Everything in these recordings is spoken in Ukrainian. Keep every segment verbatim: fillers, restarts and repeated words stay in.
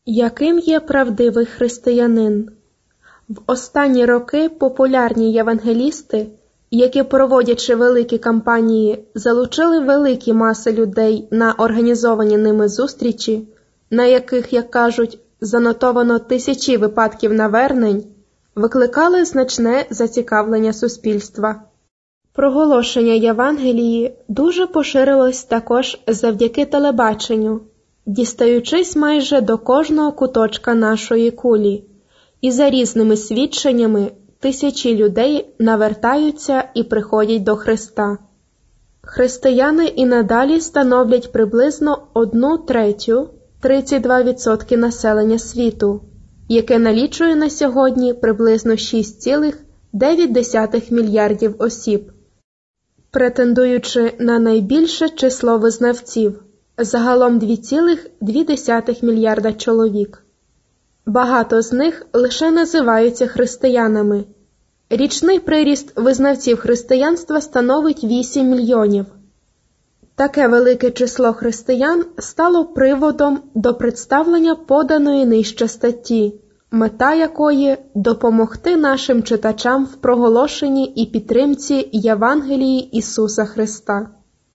Яким є правдивий християнин? В останні роки популярні євангелісти, які, проводячи великі кампанії, залучили великі маси людей на організовані ними зустрічі, на яких, як кажуть, занотовано тисячі випадків навернень, викликали значне зацікавлення суспільства. Проголошення Євангелії дуже поширилось також завдяки телебаченню, дістаючись майже до кожного куточка нашої кулі, і за різними свідченнями тисячі людей навертаються і приходять до Христа. Християни і надалі становлять приблизно одну третю, тридцять два відсотки населення світу, яке налічує на сьогодні приблизно шість цілих дев'ять десятих мільярдів осіб. Претендуючи на найбільше число визнавців, загалом два цілих дві десятих мільярда чоловік. Багато з них лише називаються християнами. Річний приріст визнавців християнства становить вісім мільйонів. Таке велике число християн стало приводом до представлення поданої нижче статті, мета якої – допомогти нашим читачам в проголошенні і підтримці Євангелії Ісуса Христа.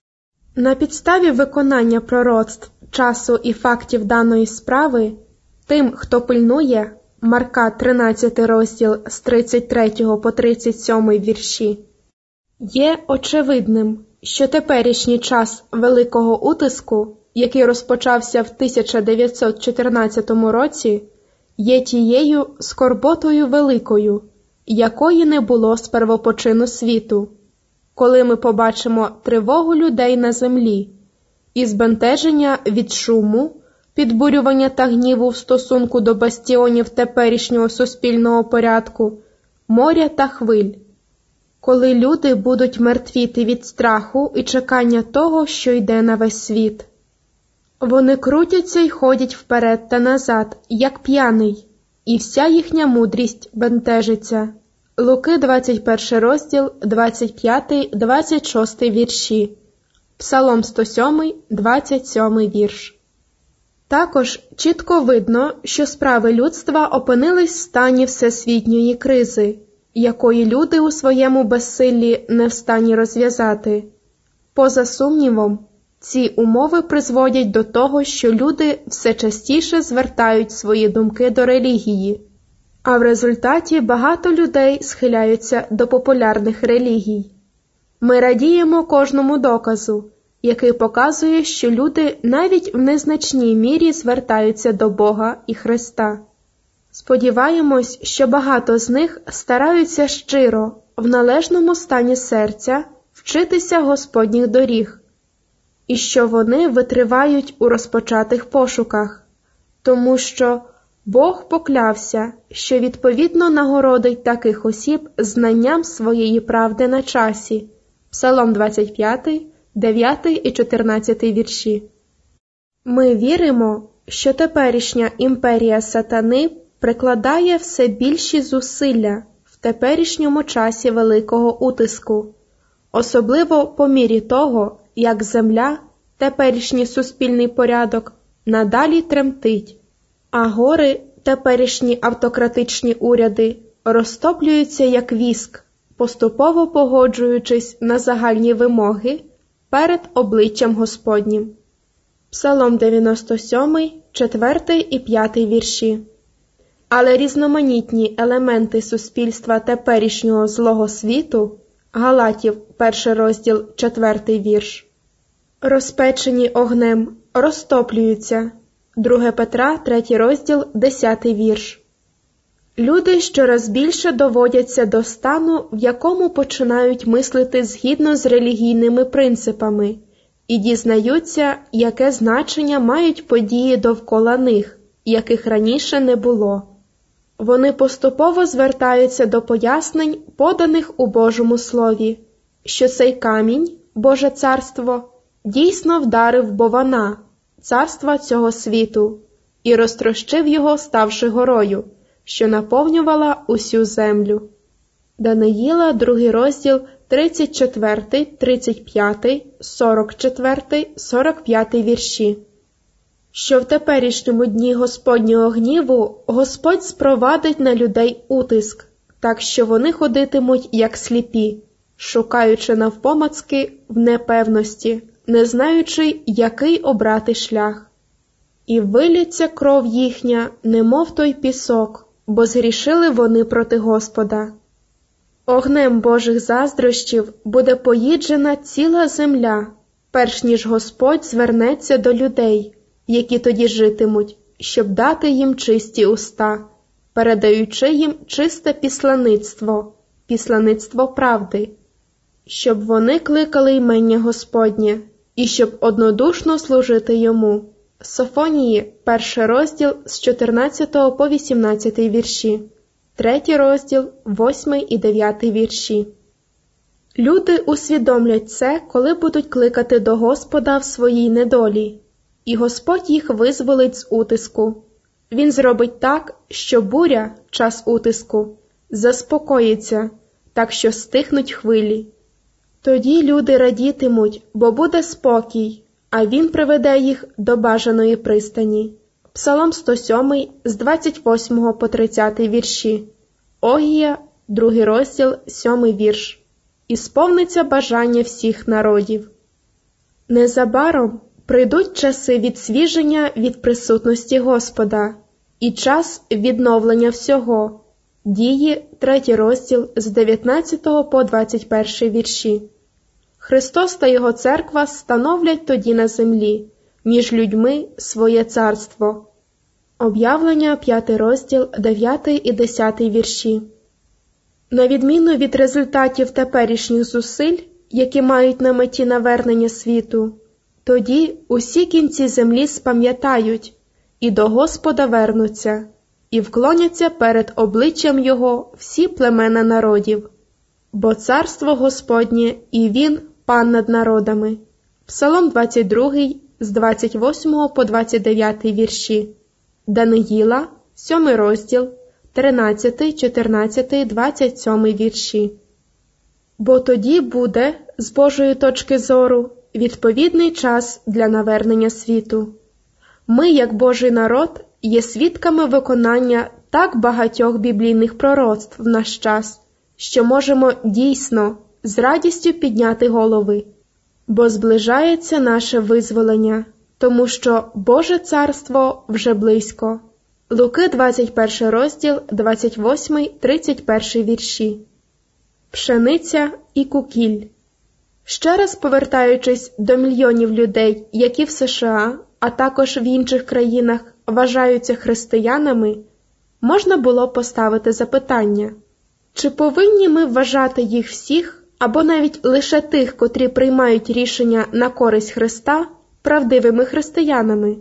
На підставі виконання пророцтв, часу і фактів даної справи, тим, хто пильнує, Марка тринадцятий розділ з тридцять третього по тридцять сьомий вірші, є очевидним, що теперішній час великого утиску, який розпочався в тисяча дев'ятсот чотирнадцятому році, є тією скорботою великою, якої не було з первопочину світу, коли ми побачимо тривогу людей на землі і збентеження від шуму, підбурювання та гніву в стосунку до бастіонів теперішнього суспільного порядку, моря та хвиль, коли люди будуть мертвіти від страху і чекання того, що йде на весь світ. Вони крутяться й ходять вперед та назад, як п'яний, і вся їхня мудрість бентежиться. Луки двадцять перший розділ, двадцять п'ятий двадцять шостий вірші. Псалом сто сьомий, двадцять сьомий вірш. Також чітко видно, що справи людства опинились в стані всесвітньої кризи, якої люди у своєму безсиллі не в стані розв'язати. Поза сумнівом, ці умови призводять до того, що люди все частіше звертають свої думки до релігії, а в результаті багато людей схиляються до популярних релігій. Ми радіємо кожному доказу, який показує, що люди навіть в незначній мірі звертаються до Бога і Христа. Сподіваємось, що багато з них стараються щиро, в належному стані серця, вчитися Господніх доріг, і що вони витривають у розпочатих пошуках, тому що Бог поклявся, що відповідно нагородить таких осіб знанням своєї правди на часі. Псалом двадцять п'ятий, дев'ятий і чотирнадцятий вірші. Ми віримо, що теперішня імперія сатани прикладає все більші зусилля в теперішньому часі великого утиску, особливо по мірі того, як земля, теперішній суспільний порядок, надалі тремтить, а гори, теперішні автократичні уряди, розтоплюються як віск, поступово погоджуючись на загальні вимоги перед обличчям Господнім. Псалом дев'яносто сьомий, четвертий і п'ятий вірші. Але різноманітні елементи суспільства теперішнього злого світу, Галатів, перший розділ, четвертий вірш, розпечені огнем, розтоплюються, друге Петра, третій розділ, десятий вірш. Люди щораз більше доводяться до стану, в якому починають мислити згідно з релігійними принципами і дізнаються, яке значення мають події довкола них, яких раніше не було. Вони поступово звертаються до пояснень, поданих у Божому Слові, що цей камінь, Боже царство, дійсно вдарив Бована, царства цього світу, і розтрощив його, ставши горою, що наповнювала усю землю. Даниїла, другий розділ, тридцять четвертий, тридцять п'ятий, сорок четвертий, сорок п'ятий вірші. що в теперішньому дні Господнього гніву Господь спровадить на людей утиск, так що вони ходитимуть як сліпі, шукаючи навпомацки в непевності, не знаючи, який обрати шлях. І вилється кров їхня, немов той пісок, бо згрішили вони проти Господа. Огнем Божих заздрощів буде поїджена ціла земля, перш ніж Господь звернеться до людей, які тоді житимуть, щоб дати їм чисті уста, передаючи їм чисте післаництво, післаництво правди, щоб вони кликали імення Господнє, і щоб однодушно служити йому. Софонії, перший розділ з чотирнадцятого по вісімнадцятий вірші, третій розділ, восьмий і дев'ятий вірші. Люди усвідомлять це, коли будуть кликати до Господа в своїй недолі, і Господь їх визволить з утиску. Він зробить так, що буря, час утиску, заспокоїться, так що стихнуть хвилі. Тоді люди радітимуть, бо буде спокій, а Він приведе їх до бажаної пристані. Псалом сто сьомий з двадцять восьмого по тридцятий вірші. Огія, другий розділ, сьомий вірш. І сповниться бажання всіх народів. Незабаром прийдуть часи відсвіження від присутності Господа і час відновлення всього. Дії, третій розділ з дев'ятнадцятого по двадцять перший вірші. Христос та Його церква становлять тоді на землі, між людьми своє царство. Об'явлення, п'ятий розділ, дев'ятий і десятий вірші. На відміну від результатів теперішніх зусиль, які мають на меті навернення світу, тоді усі кінці землі спам'ятають і до Господа вернуться, і вклоняться перед обличчям Його всі племена народів. Бо царство Господнє, і Він – пан над народами. Псалом двадцять другий з двадцять восьмого по двадцять дев'ятий вірші. Даниїла, сьомий розділ, тринадцятий, чотирнадцятий, двадцять сьомий вірші. Бо тоді буде, з Божої точки зору, відповідний час для навернення світу. Ми, як Божий народ, є свідками виконання так багатьох біблійних пророцтв в наш час, що можемо дійсно з радістю підняти голови, бо зближається наше визволення, тому що Боже царство вже близько. Луки, двадцять перший розділ, двадцять восьмий, тридцять перший вірші. Пшениця і кукіль. Ще раз повертаючись до мільйонів людей, які в США, а також в інших країнах вважаються християнами, можна було поставити запитання: чи повинні ми вважати їх всіх, або навіть лише тих, котрі приймають рішення на користь Христа, правдивими християнами?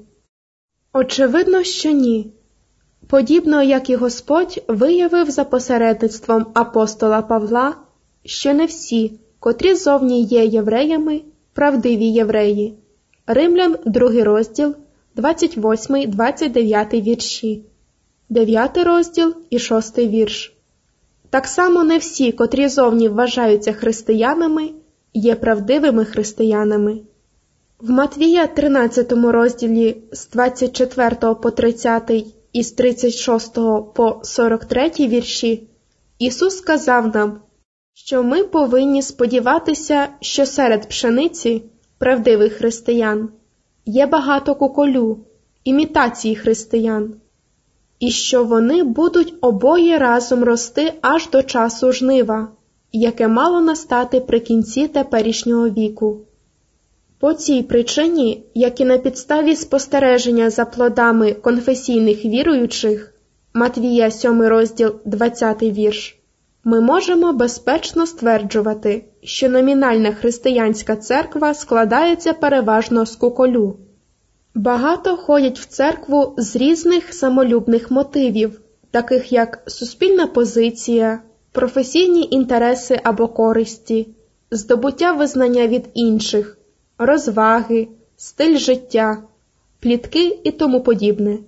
Очевидно, що ні. Подібно, як і Господь виявив за посередництвом апостола Павла, що не всі, котрі зовні є євреями, правдиві євреї. Римлян, другий розділ, двадцять восьмий, двадцять дев'ятий вірші, дев'ятий розділ і шостий вірш. Так само не всі, котрі зовні вважаються християнами, є правдивими християнами. В Матвія тринадцятому розділі з двадцять четвертого по тридцятий і з тридцять шостого по сорок третій вірші Ісус сказав нам, що ми повинні сподіватися, що серед пшениці, правдивих християн, є багато куколю, імітації християн, і що вони будуть обоє разом рости аж до часу жнива, яке мало настати при кінці теперішнього віку. По цій причині, як і на підставі спостереження за плодами конфесійних віруючих, Матвія сьомий розділ, двадцятий вірш, ми можемо безпечно стверджувати, що номінальна християнська церква складається переважно з куколю. Багато ходять в церкву з різних самолюбних мотивів, таких як суспільна позиція, професійні інтереси або користі, здобуття визнання від інших, розваги, стиль життя, плітки і тому подібне.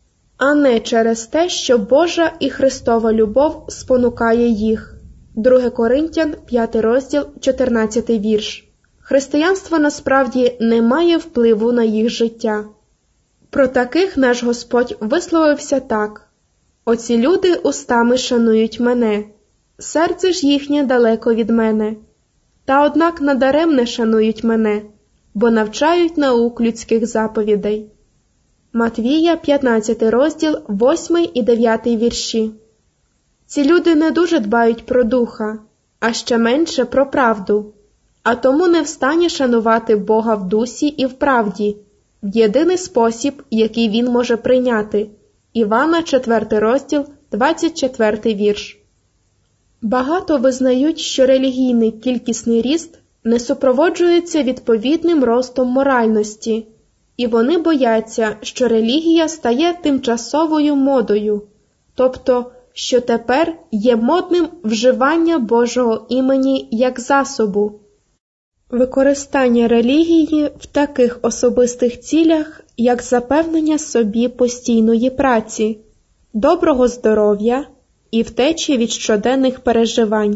А не через те, що Божа і Христова любов спонукає їх. Друге Коринтян, п'ятий розділ, чотирнадцятий вірш. Християнство насправді не має впливу на їх життя. Про таких наш Господь висловився так: «Оці люди устами шанують мене, серце ж їхнє далеко від мене, та однак надаремне шанують мене, бо навчають наук людських заповідей». Матвія, п'ятнадцятий розділ, восьмий і дев'ятий вірші. Ці люди не дуже дбають про духа, а ще менше про правду, а тому не встані шанувати Бога в дусі і в правді, в єдиний спосіб, який він може прийняти. Івана, четвертий розділ, двадцять четвертий вірш. Багато визнають, що релігійний кількісний ріст не супроводжується відповідним ростом моральності, і вони бояться, що релігія стає тимчасовою модою, тобто, що тепер є модним вживання Божого імені як засобу. Використання релігії в таких особистих цілях, як запевнення собі постійної праці, доброго здоров'я і втечі від щоденних переживань.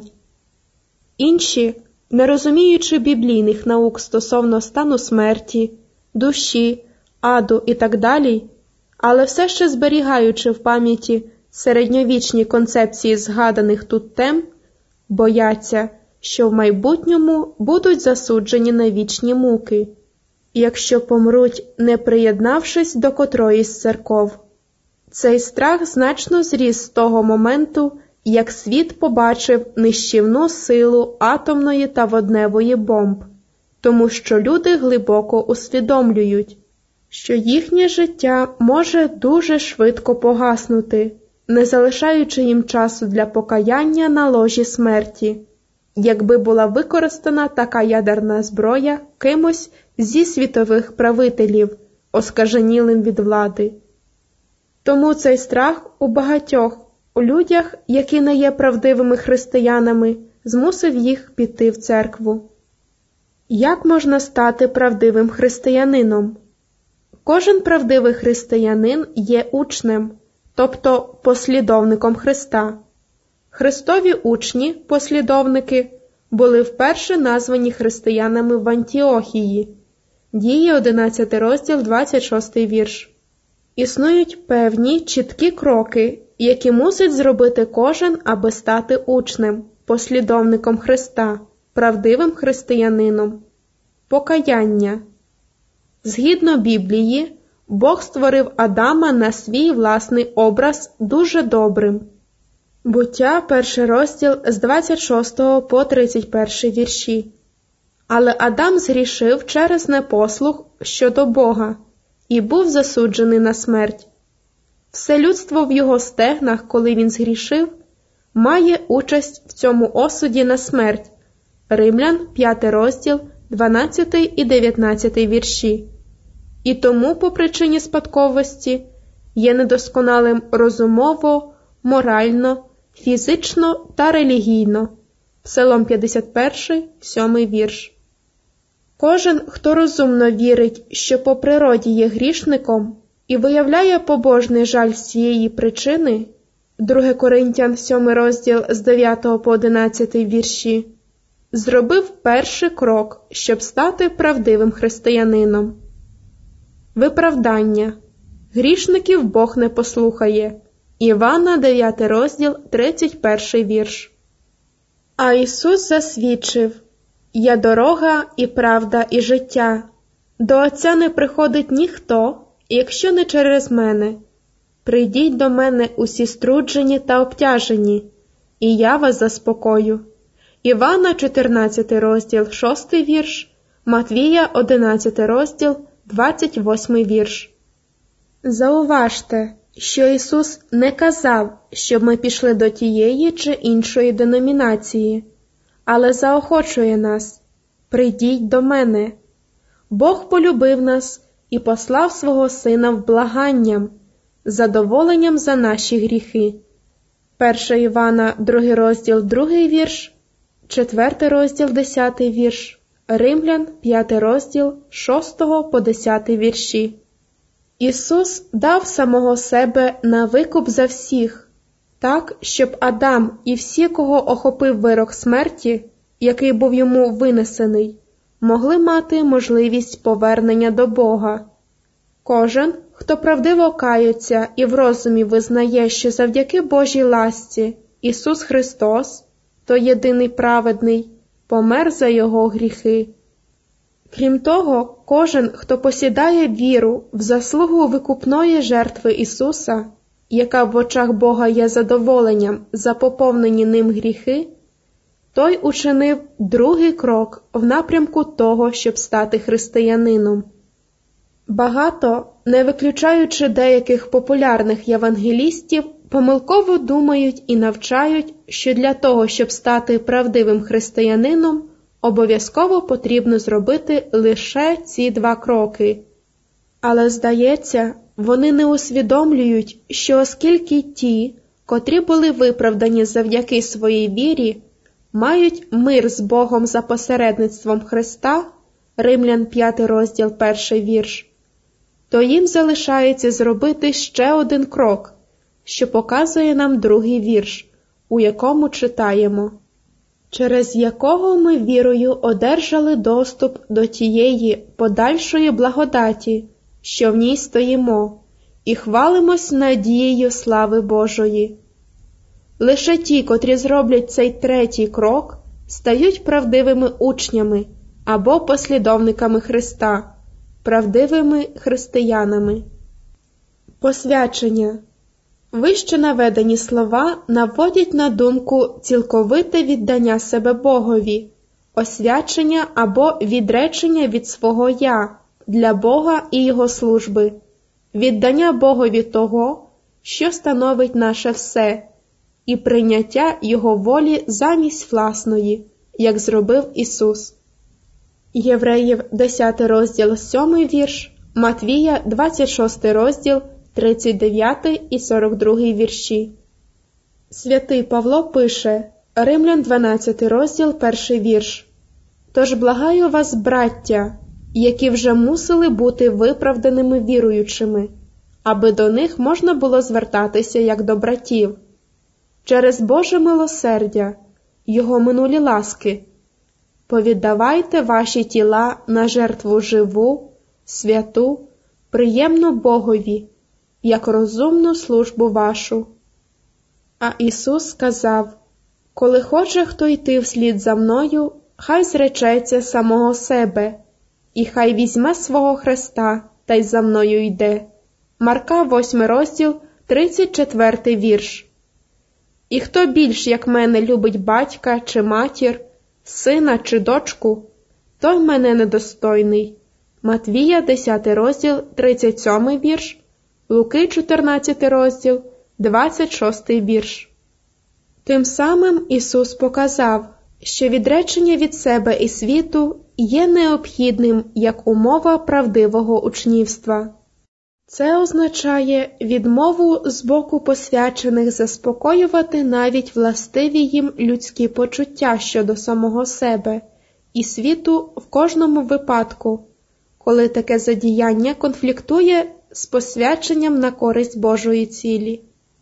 Інші, не розуміючи біблійних наук стосовно стану смерті, душі, аду і так далі, але все ще зберігаючи в пам'яті середньовічні концепції згаданих тут тем, бояться, що в майбутньому будуть засуджені на вічні муки, якщо помруть, не приєднавшись до котрої з церков. Цей страх значно зріс з того моменту, як світ побачив нищівну силу атомної та водневої бомб, тому що люди глибоко усвідомлюють, що їхнє життя може дуже швидко погаснути, не залишаючи їм часу для покаяння на ложі смерті, якби була використана така ядерна зброя кимось зі світових правителів, оскаженілим від влади. Тому цей страх у багатьох, у людях, які не є правдивими християнами, змусив їх піти в церкву. Як можна стати правдивим християнином? Кожен правдивий християнин є учнем, тобто послідовником Христа. Христові учні, послідовники, були вперше названі християнами в Антіохії. Дії, одинадцятий розділ, двадцять шостий вірш. Існують певні чіткі кроки, які мусить зробити кожен, аби стати учнем, послідовником Христа, правдивим християнином. Покаяння. Згідно Біблії, Бог створив Адама на свій власний образ дуже добрим. Буття, перший розділ, з двадцять шостого по тридцять перший вірші. Але Адам згрішив через непослух щодо Бога і був засуджений на смерть. Все людство в його стегнах, коли він згрішив, має участь в цьому осуді на смерть. Римлян, п'ятий розділ, дванадцятий і дев'ятнадцятий вірші. І тому, по причині спадковості, є недосконалим розумово, морально, фізично та релігійно. Псалом п'ятдесят перший, сьомий вірш. Кожен, хто розумно вірить, що по природі є грішником і виявляє побожний жаль з цієї причини, другий Коринтян, сьомий розділ, з дев'ятого по одинадцятий вірші, зробив перший крок, щоб стати правдивим християнином. Виправдання. Грішників Бог не послухає. Івана, дев'ятий розділ, тридцять перший вірш. А Ісус засвідчив: «Я дорога і правда і життя. До Отця не приходить ніхто, якщо не через мене. Прийдіть до мене усі струджені та обтяжені, і я вас заспокою». Івана, чотирнадцятий розділ, шостий вірш, Матвія, одинадцятий розділ, двадцять восьмий вірш. Зауважте, що Ісус не казав, щоб ми пішли до тієї чи іншої деномінації, але заохочує нас: «Прийдіть до мене». Бог полюбив нас і послав свого Сина вблаганням, задоволенням за наші гріхи. перше Івана, другий розділ, другий вірш, четвертий розділ, десятий вірш, Римлян, п'ятий розділ, шостого по десятий вірші. Ісус дав самого себе на викуп за всіх, так, щоб Адам і всі, кого охопив вирок смерті, який був йому винесений, могли мати можливість повернення до Бога. Кожен, хто правдиво кається і в розумі визнає, що завдяки Божій ласці Ісус Христос, той єдиний праведний, помер за його гріхи. Крім того, кожен, хто посідає віру в заслугу викупної жертви Ісуса, яка в очах Бога є задоволенням за поповнені ним гріхи, той учинив другий крок в напрямку того, щоб стати християнином. Багато, не виключаючи деяких популярних євангелістів, помилково думають і навчають, що для того, щоб стати правдивим християнином, обов'язково потрібно зробити лише ці два кроки. Але, здається, вони не усвідомлюють, що оскільки ті, котрі були виправдані завдяки своїй вірі, мають мир з Богом за посередництвом Христа, Римлян п'ятий розділ перший вірш, то їм залишається зробити ще один крок, що показує нам другий вірш, у якому читаємо: через якого ми вірою одержали доступ до тієї подальшої благодаті, що в ній стоїмо, і хвалимось надією слави Божої. Лише ті, котрі зроблять цей третій крок, стають правдивими учнями або послідовниками Христа, правдивими християнами. Посвячення. Вище наведені слова наводять на думку цілковите віддання себе Богові, освячення або відречення від свого «я» для Бога і Його служби, віддання Богові того, що становить наше все, і прийняття Його волі замість власної, як зробив Ісус. Євреїв десятий розділ сьомий вірш, Матвія двадцять шостий розділ тридцять дев'ятий і сорок другий вірші. Святий Павло пише, Римлян дванадцятий розділ перший вірш: «Тож благаю вас, браття, які вже мусили бути виправданими віруючими, аби до них можна було звертатися як до братів, через Боже милосердя, Його минулі ласки, повіддавайте ваші тіла на жертву живу, святу, приємну Богові, як розумну службу вашу». А Ісус сказав: «Коли хоче хто йти вслід за мною, хай зречеться самого себе, і хай візьме свого хреста та й за мною йде». Марка восьмий розділ, тридцять четвертий вірш. «І хто більш, як мене, любить батька чи матір, сина чи дочку, той мене недостойний». Матвія десятий розділ, тридцять сьомий вірш, Луки чотирнадцятий розділ, двадцять шостий вірш. Тим самим Ісус показав, що відречення від себе і світу є необхідним як умова правдивого учнівства. Це означає відмову з боку посвячених заспокоювати навіть властиві їм людські почуття щодо самого себе і світу в кожному випадку, коли таке задіяння конфліктує з посвяченням на користь Божої цілі.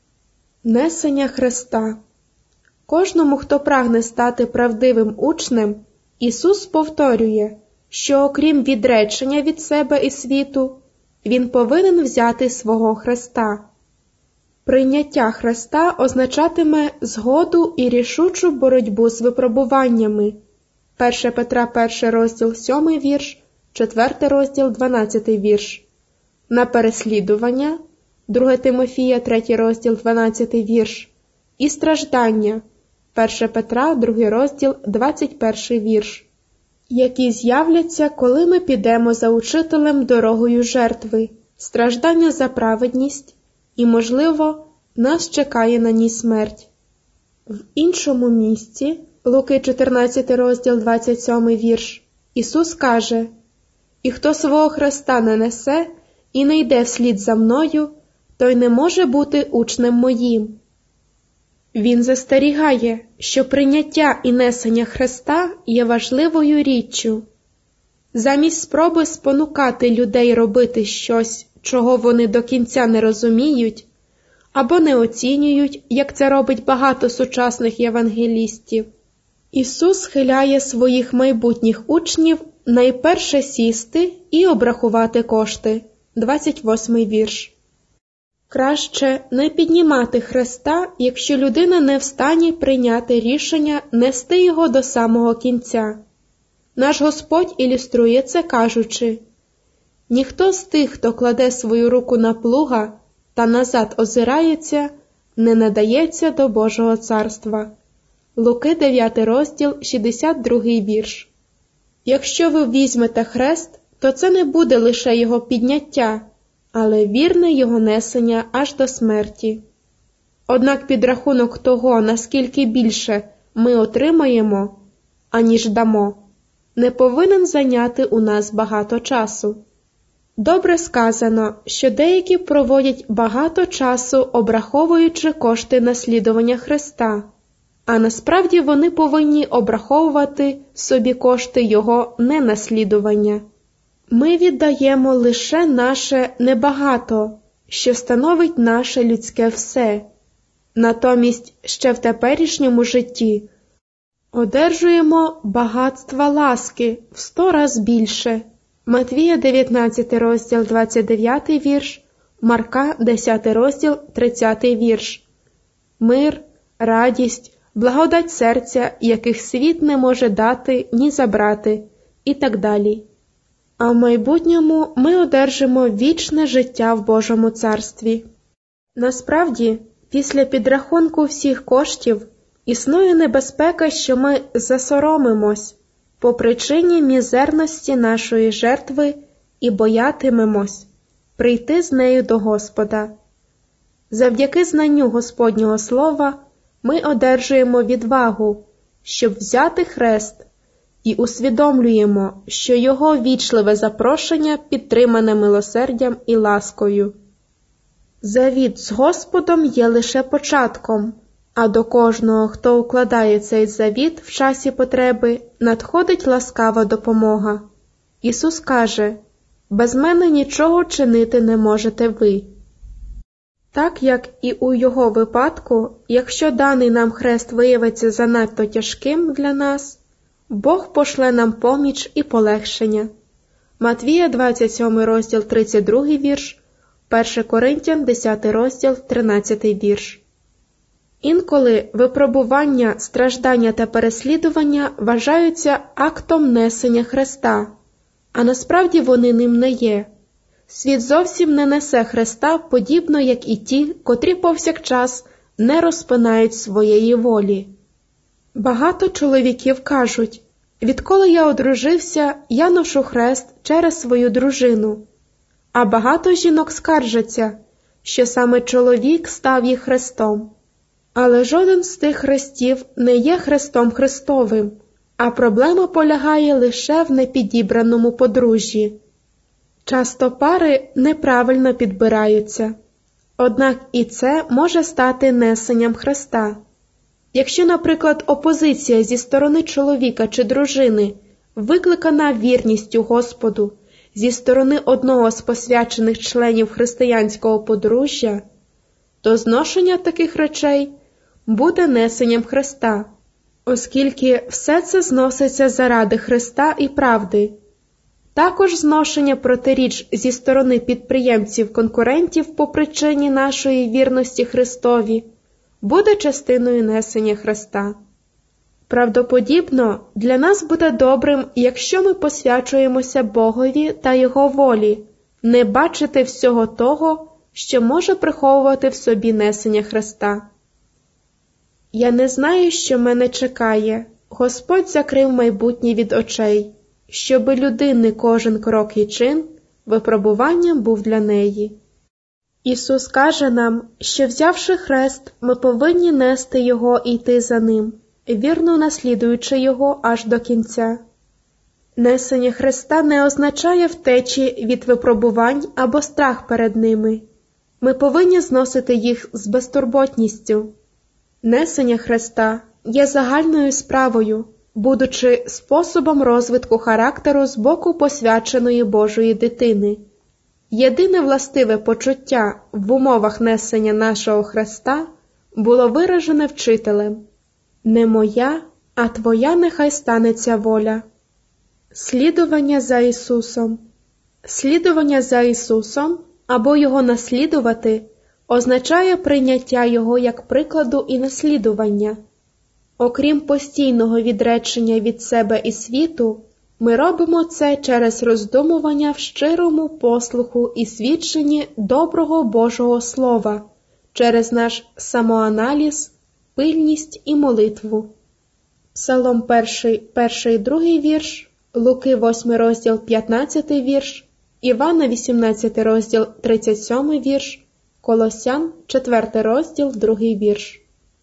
Несення хреста. Кожному, хто прагне стати правдивим учнем, Ісус повторює, що окрім відречення від себе і світу, він повинен взяти свого хреста. Прийняття хреста означатиме згоду і рішучу боротьбу з випробуваннями. перше Петра перший розділ сьомий вірш, четвертий розділ дванадцятий вірш. На переслідування, друге Тимофія третій розділ дванадцятий вірш, і страждання, перше Петра другий розділ двадцять перший вірш, які з'являться, коли ми підемо за учителем дорогою жертви, страждання за праведність, і, можливо, нас чекає на ній смерть. В іншому місці, Луки чотирнадцятий розділ двадцять сьомий вірш, Ісус каже: «І хто свого хреста не несе і не йде вслід за мною, той не може бути учнем моїм». Він застерігає, що прийняття і несення хреста є важливою річчю. Замість спроби спонукати людей робити щось, чого вони до кінця не розуміють, або не оцінюють, як це робить багато сучасних євангелістів, Ісус схиляє своїх майбутніх учнів найперше сісти і обрахувати кошти, двадцять восьмий вірш. Краще не піднімати хреста, якщо людина не в стані прийняти рішення нести його до самого кінця. Наш Господь ілюструє це, кажучи: «Ніхто з тих, хто кладе свою руку на плуга та назад озирається, не надається до Божого царства». Луки дев'ятий розділ, шістдесят другий вірш. Якщо ви візьмете хрест, то це не буде лише його підняття, але вірне його несення аж до смерті. Однак підрахунок того, наскільки більше ми отримаємо, аніж дамо, не повинен зайняти у нас багато часу. Добре сказано, що деякі проводять багато часу, обраховуючи кошти наслідування Христа, а насправді вони повинні обраховувати собі кошти Його ненаслідування. Ми віддаємо лише наше небагато, що становить наше людське все. Натомість ще в теперішньому житті одержуємо багатства ласки в сто раз більше. Матвія дев'ятнадцятий розділ, двадцять дев'ятий вірш, Марка десятий розділ, тридцятий вірш. Мир, радість, благодать серця, яких світ не може дати ні забрати, і так далі. А в майбутньому ми одержимо вічне життя в Божому царстві. Насправді, після підрахунку всіх коштів існує небезпека, що ми засоромимось по причині мізерності нашої жертви і боятимемось прийти з нею до Господа. Завдяки знанню Господнього Слова ми одержуємо відвагу, щоб взяти хрест, і усвідомлюємо, що Його вічливе запрошення підтримане милосердям і ласкою. Завіт з Господом є лише початком, а до кожного, хто укладає цей завіт в часі потреби, надходить ласкава допомога. Ісус каже: «Без мене нічого чинити не можете ви». Так як і у Його випадку, якщо даний нам хрест виявиться занадто тяжким для нас, Бог пошле нам поміч і полегшення. Матвія двадцять сьомий розділ, тридцять другий вірш, перше Коринтян десятий розділ, тринадцятий вірш. Інколи випробування, страждання та переслідування вважаються актом несення хреста, а насправді вони ним не є. Світ зовсім не несе хреста, подібно як і ті, котрі повсякчас не розпинають своєї волі. Багато чоловіків кажуть: «Відколи я одружився, я ношу хрест через свою дружину». А багато жінок скаржаться, що саме чоловік став їх хрестом. Але жоден з тих хрестів не є хрестом Христовим, а проблема полягає лише в непідібраному подружжі. Часто пари неправильно підбираються, однак і це може стати несенням хреста. Якщо, наприклад, опозиція зі сторони чоловіка чи дружини викликана вірністю Господу зі сторони одного з посвячених членів християнського подружжя, то зношення таких речей буде несенням хреста, оскільки все це зноситься заради Христа і правди. Також зношення протиріч зі сторони підприємців-конкурентів по причині нашої вірності Христові буде частиною несення хреста. Правдоподібно, для нас буде добрим, якщо ми посвячуємося Богові та Його волі, не бачити всього того, що може приховувати в собі несення хреста. Я не знаю, що мене чекає. Господь закрив майбутнє від очей, щоби людини кожен крок і чин випробуванням був для неї. Ісус каже нам, що, взявши хрест, ми повинні нести його і йти за ним, вірно наслідуючи його аж до кінця. Несення хреста не означає втечі від випробувань або страх перед ними. Ми повинні зносити їх з безтурботністю. Несення хреста є загальною справою, будучи способом розвитку характеру з боку посвяченої Божої дитини. Єдине властиве почуття в умовах несення нашого хреста було виражене вчителем: «Не моя, а твоя нехай станеться воля». Слідування за Ісусом. Слідування за Ісусом або Його наслідувати означає прийняття Його як прикладу і наслідування. Окрім постійного відречення від себе і світу, ми робимо це через роздумування в щирому послуху і свідченні доброго Божого Слова, через наш самоаналіз, пильність і молитву. Псалом перший, перший, другий вірш, Луки восьмий розділ, п'ятнадцятий вірш, Івана вісімнадцятий розділ, тридцять сьомий вірш, Колосян четвертий розділ, другий вірш.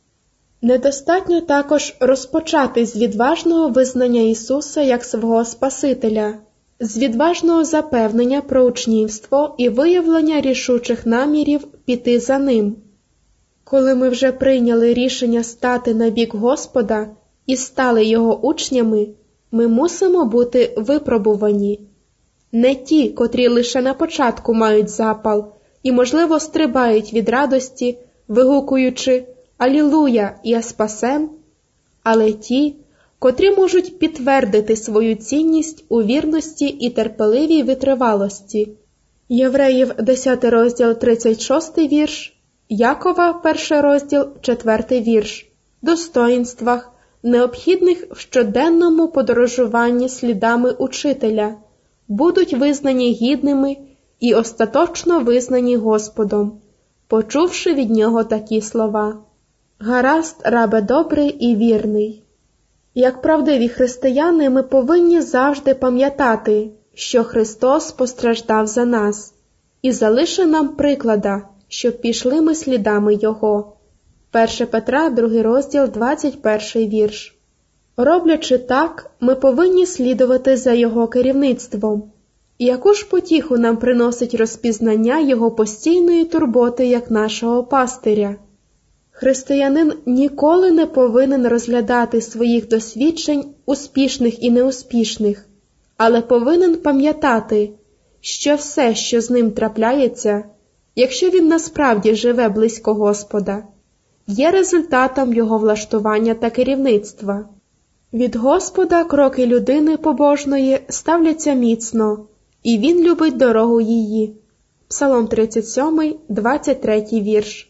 Недостатньо також розпочати з відважного визнання Ісуса як свого Спасителя, з відважного запевнення про учнівство і виявлення рішучих намірів піти за Ним. Коли ми вже прийняли рішення стати на бік Господа і стали Його учнями, ми мусимо бути випробувані. Не ті, котрі лише на початку мають запал і, можливо, стрибають від радості, вигукуючи «Алілуя, я спасен», але ті, котрі можуть підтвердити свою цінність у вірності і терпеливій витривалості. Євреїв десятий розділ, тридцять шостий вірш, Якова перший розділ, четвертий вірш, достоїнствах, необхідних в щоденному подорожуванні слідами учителя, будуть визнані гідними і остаточно визнані Господом, почувши від нього такі слова: «Гаразд, рабе добрий і вірний». Як правдиві християни ми повинні завжди пам'ятати, що Христос постраждав за нас і залишив нам приклада, щоб пішли ми слідами Його. перше Петра, другий розділ, двадцять перший вірш. Роблячи так, ми повинні слідувати за Його керівництвом. Яку ж потіху нам приносить розпізнання Його постійної турботи як нашого пастиря? Християнин ніколи не повинен розглядати своїх досвідчень, успішних і неуспішних, але повинен пам'ятати, що все, що з ним трапляється, якщо він насправді живе близько Господа, є результатом його влаштування та керівництва. Від Господа кроки людини побожної ставляться міцно, і він любить дорогу її. Псалом тридцять сьомий, двадцять третій вірш.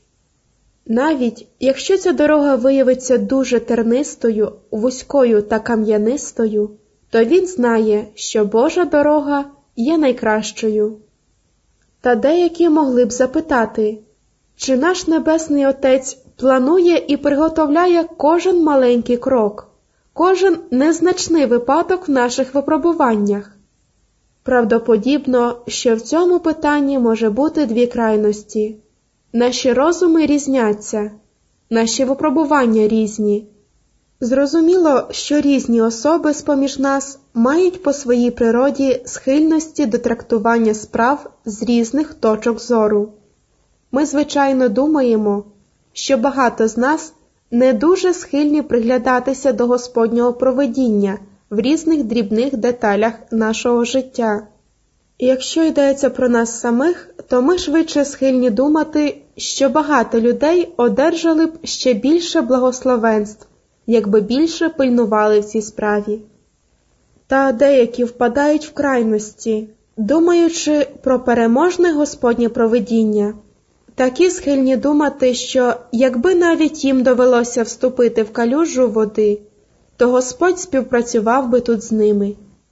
Навіть якщо ця дорога виявиться дуже тернистою, вузькою та кам'янистою, то він знає, що Божа дорога є найкращою. Та деякі могли б запитати, чи наш Небесний Отець планує і приготовляє кожен маленький крок, кожен незначний випадок в наших випробуваннях? Правдоподібно, що в цьому питанні може бути дві крайності. Наші розуми різняться, наші випробування різні. Зрозуміло, що різні особи з-поміж нас мають по своїй природі схильності до трактування справ з різних точок зору. Ми, звичайно, думаємо, що багато з нас не дуже схильні приглядатися до Господнього провидіння в різних дрібних деталях нашого життя. І якщо йдеться про нас самих, то ми швидше схильні думати, що багато людей одержали б ще більше благословенств, якби більше пильнували в цій справі. Та деякі впадають в крайності, думаючи про переможне Господнє провидіння. Такі схильні думати, що якби навіть їм довелося вступити в калюжу води, то Господь співпрацював би тут з ними.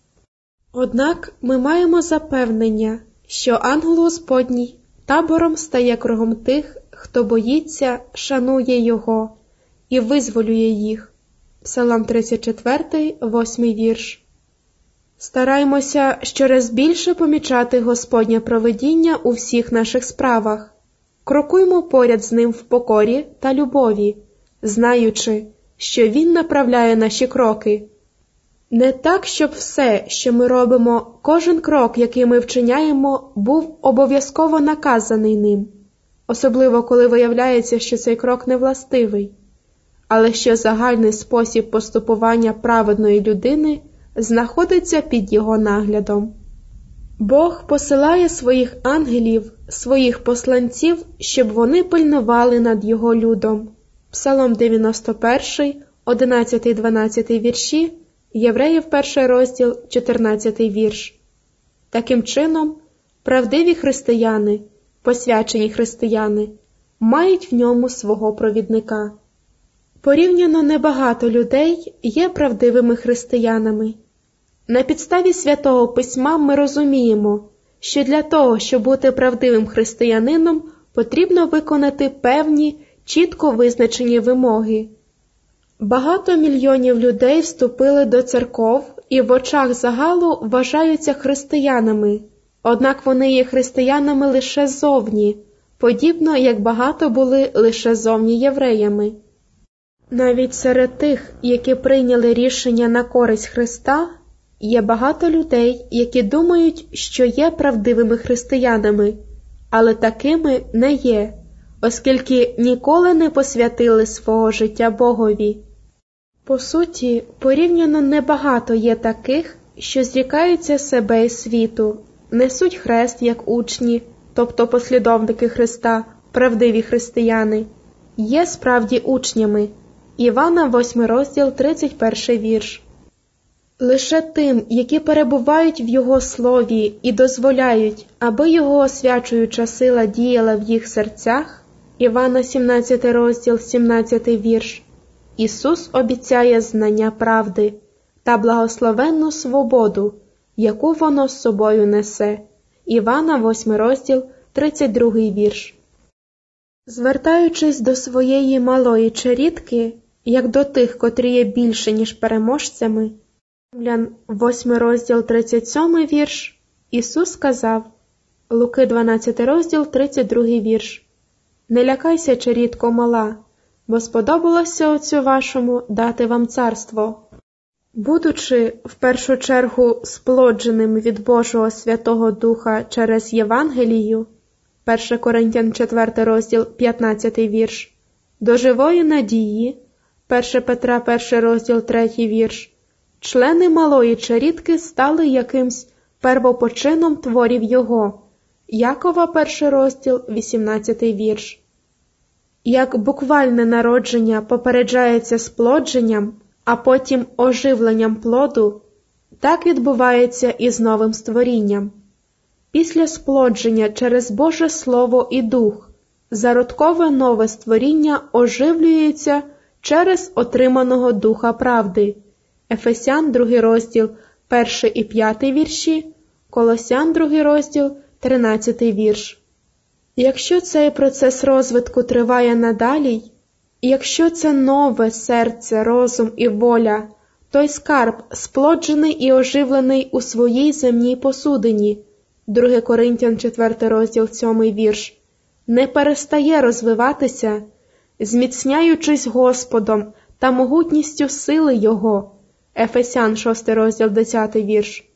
Однак ми маємо запевнення, що ангел Господній табором стає кругом тих, хто боїться, шанує Його і визволює їх. Псалом тридцять четвертий, восьмий вірш. Стараймося щораз більше помічати Господнє провидіння у всіх наших справах. Крокуймо поряд з Ним в покорі та любові, знаючи, що Він направляє наші кроки. Не так, щоб все, що ми робимо, кожен крок, який ми вчиняємо, був обов'язково наказаний Ним, особливо коли виявляється, що цей крок невластивий, але що загальний спосіб поступування праведної людини знаходиться під його наглядом. Бог посилає своїх ангелів, своїх посланців, щоб вони пильнували над його людом. Псалом дев'яносто перший, одинадцятий-дванадцятий вірші, Євреїв перший розділ, чотирнадцятий вірш. Таким чином, правдиві християни, посвячені християни, мають в ньому свого провідника. Порівняно небагато людей є правдивими християнами. На підставі Святого Письма ми розуміємо, що для того, щоб бути правдивим християнином, потрібно виконати певні, чітко визначені вимоги. Багато мільйонів людей вступили до церков і в очах загалу вважаються християнами, однак вони є християнами лише зовні, подібно як багато були лише зовні євреями. Навіть серед тих, які прийняли рішення на користь Христа, є багато людей, які думають, що є правдивими християнами, але такими не є, оскільки ніколи не посвятили свого життя Богові. По суті, порівняно небагато є таких, що зрікаються себе і світу, несуть хрест як учні, тобто послідовники Христа, правдиві християни, є справді учнями. Івана восьмий розділ, тридцять перший вірш. Лише тим, які перебувають в Його Слові і дозволяють, аби Його освячуюча сила діяла в їх серцях, Івана сімнадцятий розділ, сімнадцятий вірш, Ісус обіцяє знання правди та благословенну свободу, яку воно з собою несе. Івана восьмий розділ, тридцять другий вірш. Звертаючись до своєї малої черідки, як до тих, котрі є більше, ніж переможцями, Римлян восьмий розділ, тридцять сьомий вірш, Ісус сказав, Луки дванадцятий розділ, тридцять другий вірш, «Не лякайся, черідко мала, бо сподобалося Отцю вашому дати вам царство». Будучи, в першу чергу, сплодженим від Божого Святого Духа через Євангелію, перше Коринтян четвертий розділ, п'ятнадцятий вірш, до живої надії, перше Петра перший розділ, третій вірш, члени малої черідки стали якимсь первопочином творів Його, Якова перший розділ, вісімнадцятий вірш. Як буквальне народження попереджається сплодженням, а потім оживленням плоду, так відбувається і з новим створінням. Після сплодження через Боже Слово і Дух, зародкове нове створіння оживлюється через отриманого Духа правди. Ефесян другий розділ, перший і п'ятий вірші, Колосян другий розділ, тринадцятий вірш. Якщо цей процес розвитку триває надалі, якщо це нове серце, розум і воля, той скарб сплоджений і оживлений у своїй земній посудині, друге Коринтян четвертий розділ, сьомий вірш, не перестає розвиватися, зміцняючись Господом та могутністю сили Його, Ефесян шостий розділ, десятий вірш,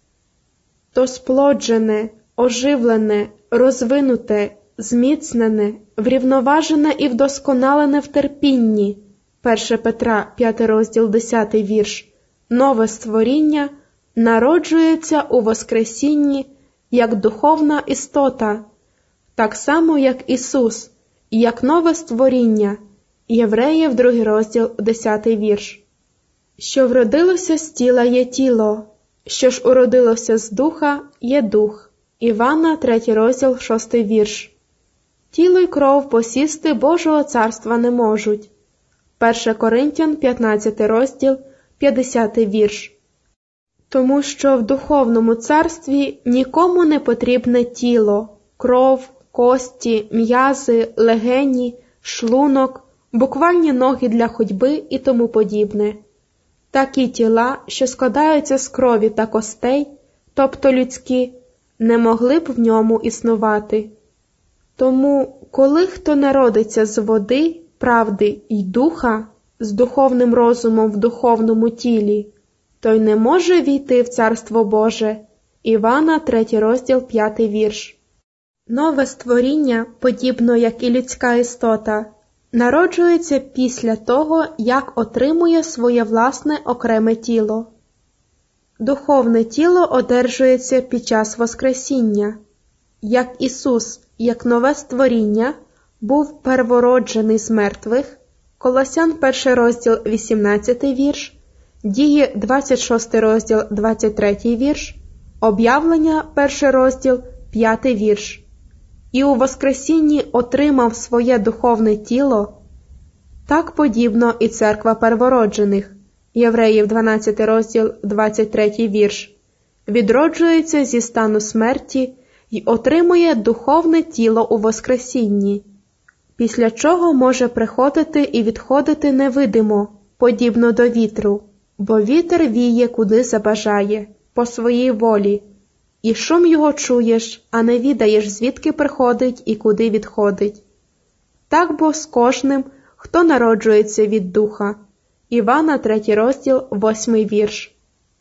то сплоджене, оживлене, розвинуте, зміцнене, врівноважене і вдосконалене в терпінні, перше Петра п'ятий розділ, десятий вірш, нове створіння народжується у воскресінні як духовна істота, так само як Ісус, як нове створіння, Євреїв другий розділ, десятий вірш. Що вродилося з тіла є тіло, що ж уродилося з духа є дух. Івана третій розділ, шостий вірш. Тіло й кров посісти Божого царства не можуть. перше Коринтян п'ятнадцятий розділ, п'ятдесятий вірш. Тому що в духовному царстві нікому не потрібне тіло, кров, кості, м'язи, легені, шлунок, буквальні ноги для ходьби і тому подібне. Такі тіла, що складаються з крові та костей, тобто людські, не могли б в ньому існувати. Тому, коли хто народиться з води, правди й духа, з духовним розумом в духовному тілі, той не може війти в Царство Боже. Івана третій розділ, п'ятий вірш. Нове створіння, подібно як і людська істота, народжується після того, як отримує своє власне окреме тіло. Духовне тіло одержується під час Воскресіння. Як Ісус, як нове створіння, був первороджений з мертвих, Колосян перший розділ, вісімнадцятий вірш, Дії двадцять шостий розділ, двадцять третій вірш, Об'явлення, перший розділ, п'ятий вірш. І у воскресінні отримав своє духовне тіло. Так подібно і церква первороджених, Євреїв дванадцятий розділ, двадцять третій вірш, відроджується зі стану смерті й отримує духовне тіло у воскресінні, після чого може приходити і відходити невидимо, подібно до вітру, бо вітер віє, куди забажає, по своїй волі, і шум його чуєш, а не відаєш, звідки приходить і куди відходить. Так бо з кожним, хто народжується від Духа. Івана, третій розділ, восьмий вірш.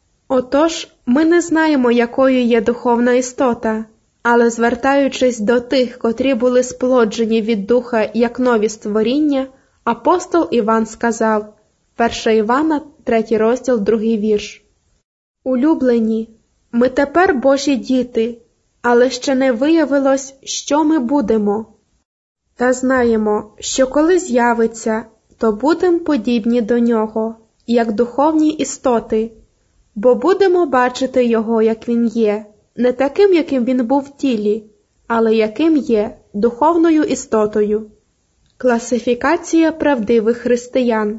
Отож, ми не знаємо, якою є духовна істота, але звертаючись до тих, котрі були сплоджені від Духа як нові створіння, апостол Іван сказав, перша Івана, третій розділ, другий вірш. Улюблені, ми тепер Божі діти, але ще не виявилось, що ми будемо. Та знаємо, що коли з'явиться, то будемо подібні до нього, як духовні істоти, бо будемо бачити його, як він є, не таким, яким він був в тілі, але яким є духовною істотою. Класифікація правдивих християн.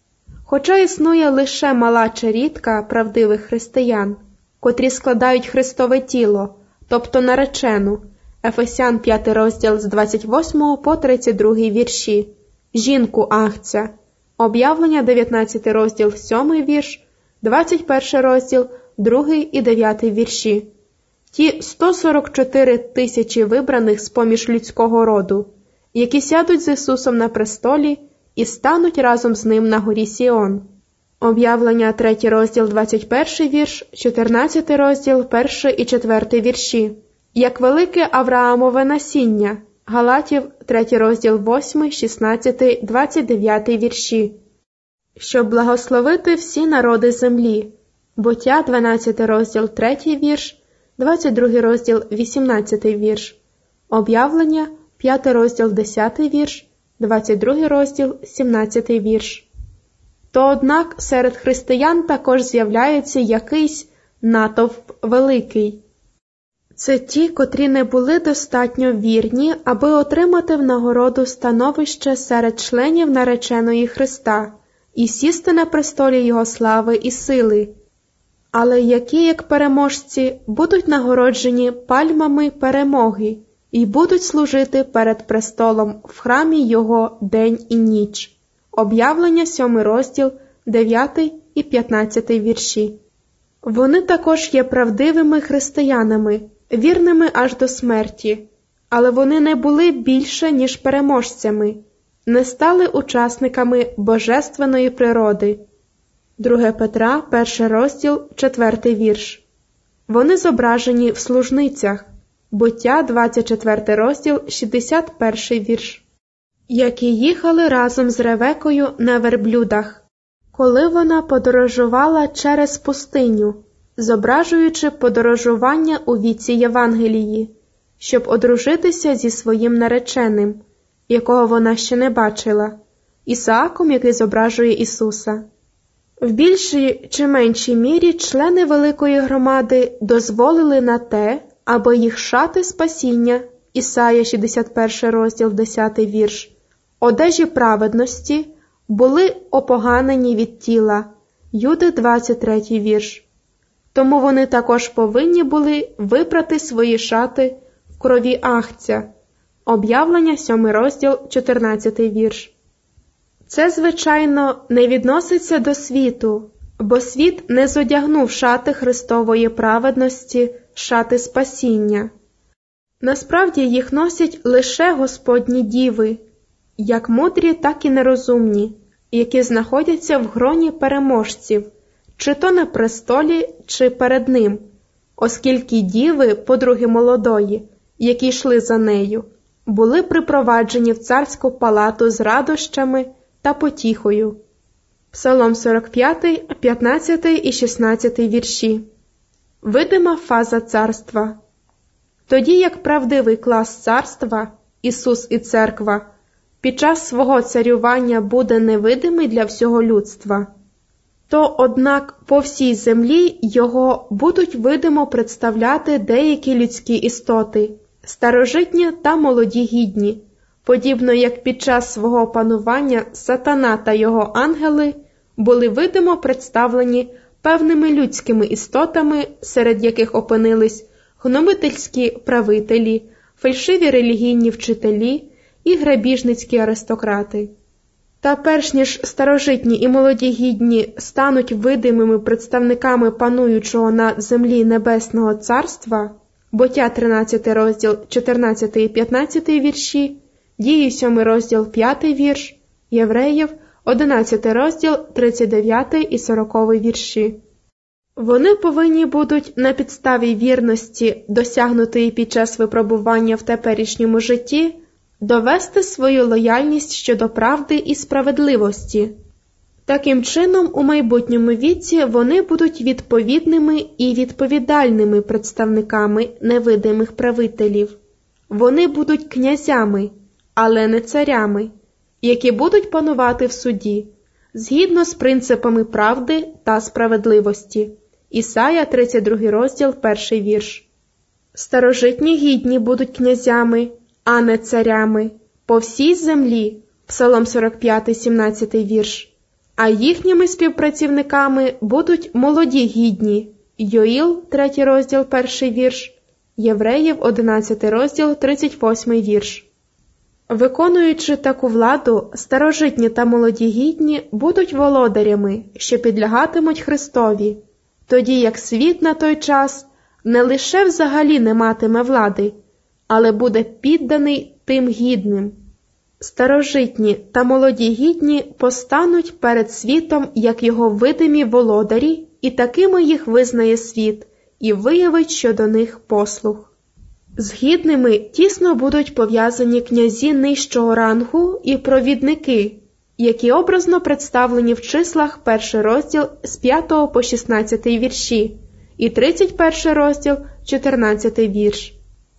Хоча існує лише мала черідка правдивих християн, котрі складають Христове тіло, тобто наречену, Ефесян п'ятий розділ з двадцять восьмого по тридцять другий вірші, жінку Агця, Об'явлення дев'ятнадцятий розділ сьомий вірш, двадцять перший розділ другий і дев'ятий вірші. Ті сто сорок чотири тисячі вибраних з-поміж людського роду, які сядуть з Ісусом на престолі і стануть разом з Ним на горі Сіон. Об'явлення третій розділ двадцять перший вірш, чотирнадцятий розділ перший і четвертий вірші. Як велике Авраамове насіння. Галатів третій розділ восьмий, шістнадцятий, двадцять дев'ятий вірші. Щоб благословити всі народи землі. Буття дванадцятий розділ третій вірш, двадцять другий розділ вісімнадцятий вірш. Об'явлення п'ятий розділ десятий вірш, двадцять другий розділ сімнадцятий вірш. То однак серед християн також з'являється якийсь натовп великий. Це ті, котрі не були достатньо вірні, аби отримати в нагороду становище серед членів нареченої Христа і сісти на престолі Його слави і сили, але які, як переможці, будуть нагороджені пальмами перемоги і будуть служити перед престолом в храмі Його день і ніч. Об'явлення сьомий розділ, дев'ятий і п'ятнадцятий вірші. Вони також є правдивими християнами, вірними аж до смерті, але вони не були більше, ніж переможцями, не стали учасниками божественної природи. друге Петра, перший розділ, четвертий вірш. Вони зображені в служницях. Буття, двадцять четвертий розділ, шістдесят перший вірш. Які їхали разом з Ревекою на верблюдах, коли вона подорожувала через пустиню, зображуючи подорожування у віці Євангелії, щоб одружитися зі своїм нареченим, якого вона ще не бачила, Ісааком, який зображує Ісуса. В більшій чи меншій мірі члени великої громади дозволили на те, аби їх шати спасіння, Ісая шістдесят перший розділ, десятий вірш, одежі праведності, були опоганені від тіла, Юди двадцять третій вірш. Тому вони також повинні були випрати свої шати в крові Агця. Об'явлення сьомий розділ, чотирнадцятий вірш. Це, звичайно, не відноситься до світу, бо світ не зодягнув шати Христової праведності, шати спасіння. Насправді їх носять лише Господні діви, як мудрі, так і нерозумні, які знаходяться в гроні переможців, чи то на престолі, чи перед ним, оскільки діви, подруги молодої, які йшли за нею, були припроваджені в царську палату з радощами та потіхою. Псалом сорок п'ятий, п'ятнадцятий і шістнадцятий вірші. Видима фаза царства. Тоді як правдивий клас царства, Ісус і церква, під час свого царювання буде невидимий для всього людства. то, однак, по всій землі його будуть видимо представляти деякі людські істоти, старожитні та молоді гідні, подібно як під час свого панування сатана та його ангели були видимо представлені певними людськими істотами, серед яких опинились гнобительські правителі, фальшиві релігійні вчителі і грабіжницькі аристократи. Та перш ніж старожитні і молоді гідні стануть видимими представниками пануючого на землі Небесного Царства, Буття тринадцятий розділ чотирнадцятий і п'ятнадцятий вірші, Дії сьомий розділ п'ятий вірш, Євреїв одинадцятий розділ тридцять дев'ятий і сороковий вірші. Вони повинні будуть на підставі вірності, досягнутої під час випробування в теперішньому житті, довести свою лояльність щодо правди і справедливості. Таким чином, у майбутньому віці вони будуть відповідними і відповідальними представниками невидимих правителів. Вони будуть князями, але не царями, які будуть панувати в суді, згідно з принципами правди та справедливості. Ісая тридцять другий розділ, перший вірш. Старожитні гідні будуть князями, а не царями, по всій землі, Псалом сорок п'ятий, сімнадцятий вірш. А їхніми співпрацівниками будуть молоді гідні, Йоїл, третій розділ, перший вірш, Євреїв, одинадцятий розділ, тридцять восьмий вірш. Виконуючи таку владу, старожитні та молоді гідні будуть володарями, що підлягатимуть Христові, тоді як світ на той час не лише взагалі не матиме влади, але буде підданий тим гідним. Старожитні та молоді гідні постануть перед світом як його видимі володарі, і такими їх визнає світ, і виявить щодо них послух. З гідними тісно будуть пов'язані князі нижчого рангу і провідники, які образно представлені в числах перший розділ з п'ятого по шістнадцятий вірші і тридцять перший розділ, чотирнадцятий вірш.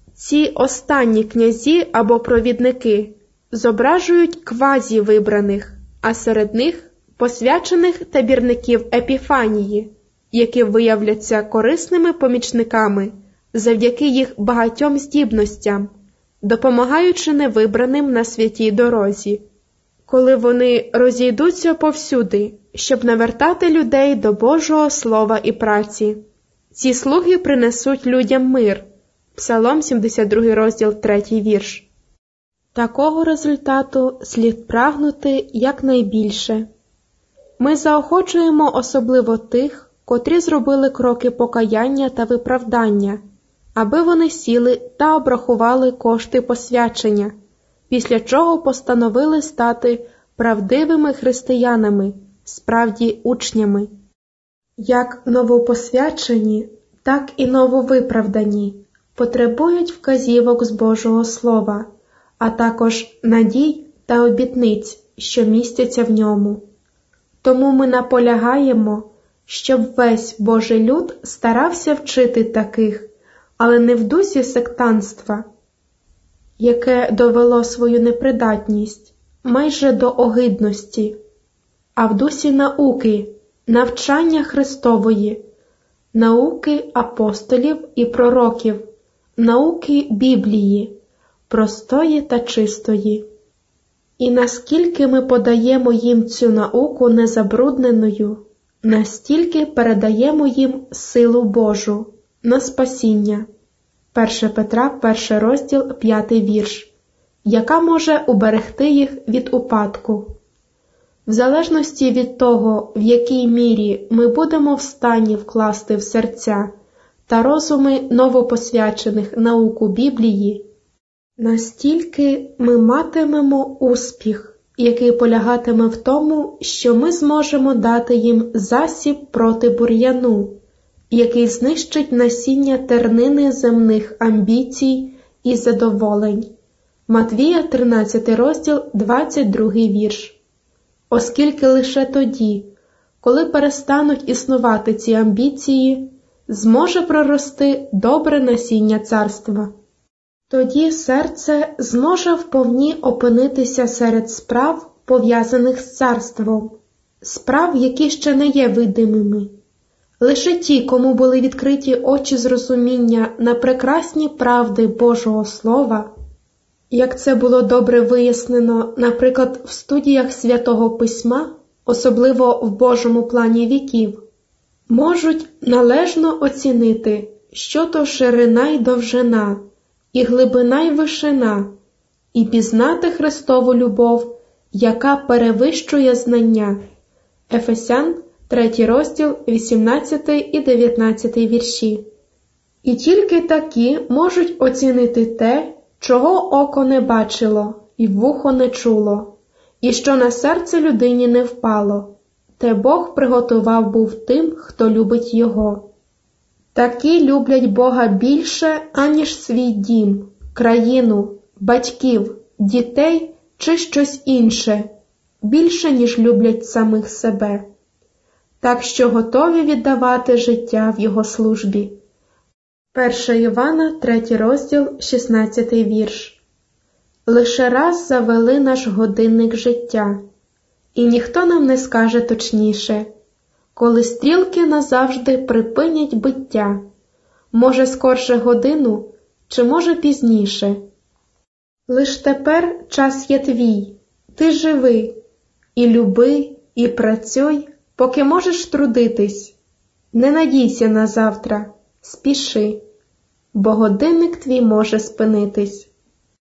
Ці останні князі або провідники зображують квазі-вибраних, а серед них посвячених табірників Епіфанії, які виявляться корисними помічниками завдяки їх багатьом здібностям, допомагаючи невибраним на святій дорозі, коли вони розійдуться повсюди, щоб навертати людей до Божого слова і праці. Ці слуги принесуть людям мир. Псалом сімдесят другий розділ, третій вірш. Такого результату слід прагнути якнайбільше. Ми заохочуємо особливо тих, котрі зробили кроки покаяння та виправдання, аби вони сіли та обрахували кошти посвячення, після чого постановили стати правдивими християнами, справді учнями. Як новопосвячені, так і нововиправдані потребують вказівок з Божого Слова, а також надій та обітниць, що містяться в ньому. Тому ми наполягаємо, щоб весь Божий люд старався вчити таких, але не в дусі сектантства, яке довело свою непридатність майже до огидності, а в дусі науки, навчання Христової, науки апостолів і пророків, науки Біблії, простої та чистої. І наскільки ми подаємо їм цю науку незабрудненою, настільки передаємо їм силу Божу на спасіння. перше Петра, перший розділ, п'ятий вірш, яка може уберегти їх від упадку. В залежності від того, в якій мірі ми будемо в стані вкласти в серця та розуми новопосвячених науку Біблії, настільки ми матимемо успіх, який полягатиме в тому, що ми зможемо дати їм засіб проти бур'яну, який знищить насіння тернини земних амбіцій і задоволень. Матвія тринадцятий розділ, двадцять другий вірш. Оскільки лише тоді, коли перестануть існувати ці амбіції, зможе прорости добре насіння царства. Тоді серце зможе вповні опинитися серед справ, пов'язаних з царством, справ, які ще не є видимими. Лише ті, кому були відкриті очі зрозуміння на прекрасні правди Божого Слова, як це було добре вияснено, наприклад, в студіях Святого Письма, особливо в Божому плані віків, можуть належно оцінити, що то ширина й довжина, і глибина й вишина, і пізнати Христову любов, яка перевищує знання. Ефесян, третій розділ, вісімнадцятий і дев'ятнадцятий вірші. І тільки такі можуть оцінити те, чого око не бачило і вухо не чуло, і що на серце людині не впало, те Бог приготував був тим, хто любить Його. Такі люблять Бога більше, аніж свій дім, країну, батьків, дітей чи щось інше, більше, ніж люблять самих себе. Так що готові віддавати життя в Його службі. перше Івана, третій розділ, шістнадцятий вірш. Лише раз завели наш годинник життя, і ніхто нам не скаже точніше, коли стрілки назавжди припинять биття, може скорше годину, чи може пізніше. Лиш тепер час є твій, ти живи, і люби, і працюй, поки можеш трудитись. Не надійся на завтра, спіши, бо годинник твій може спинитись.